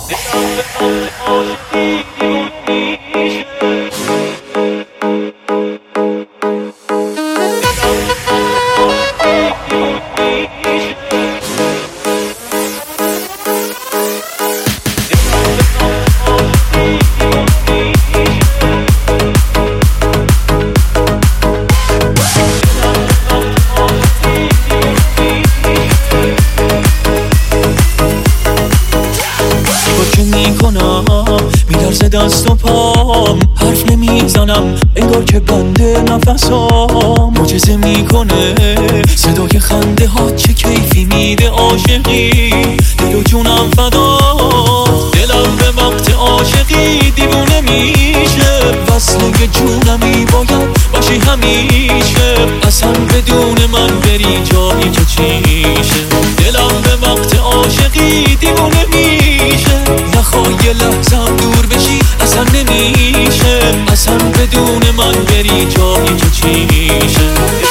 میلرزه دست و پام، حرف نمیزنم انگار که بنده نفسام. معجزه میکنه صدای خنده ها، چه کیفی میده عاشقی، دل و جونم فدا. دلم به وقت عاشقی دیوونه میشه، وصله جونمی باید باشی همیشه. اصلا بدون من بری جایی که چیشه. دلم به وقت عاشقی دیوونه میشه، نخوای یه لحظم دور بشی اصلا نمیشه. اصلا بدون من بری جایی که چیشه.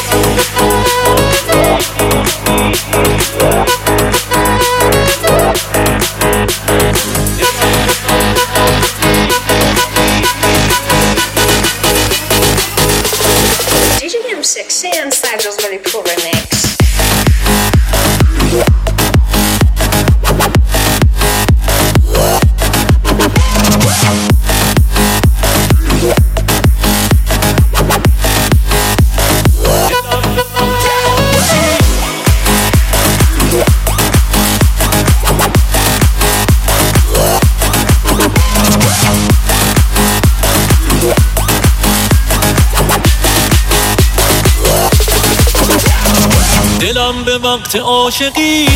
Did you give him 6 and Sagal's really cool remix? دلم به وقت عاشقی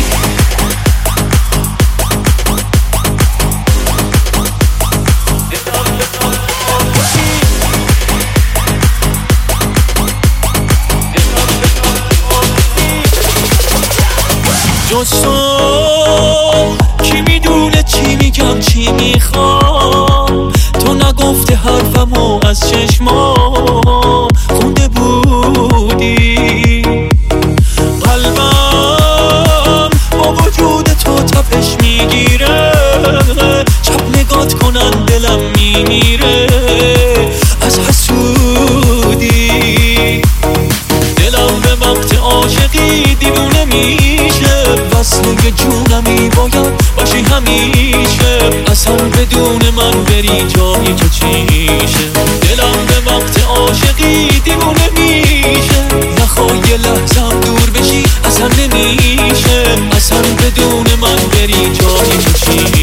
جز تو کی میدونه چی میگم چی میخوام. تو نگفته حرفمو از چشمام خونده بودی. قلبم با وجود تو تپش میگیره، شب نگات کنن دلم میمیره از حسودی. دلم به وقت عاشقی دیوونه میشه، وصله جونمی باید باشی همیشه. اصلا بدون من بری جایی که چیشه. دلم به وقت عاشقی دیوونه میشه، نخوای یه لحظم دور بشی اصلا نمیشه. اصلا بدون من بری جایی که چیشه.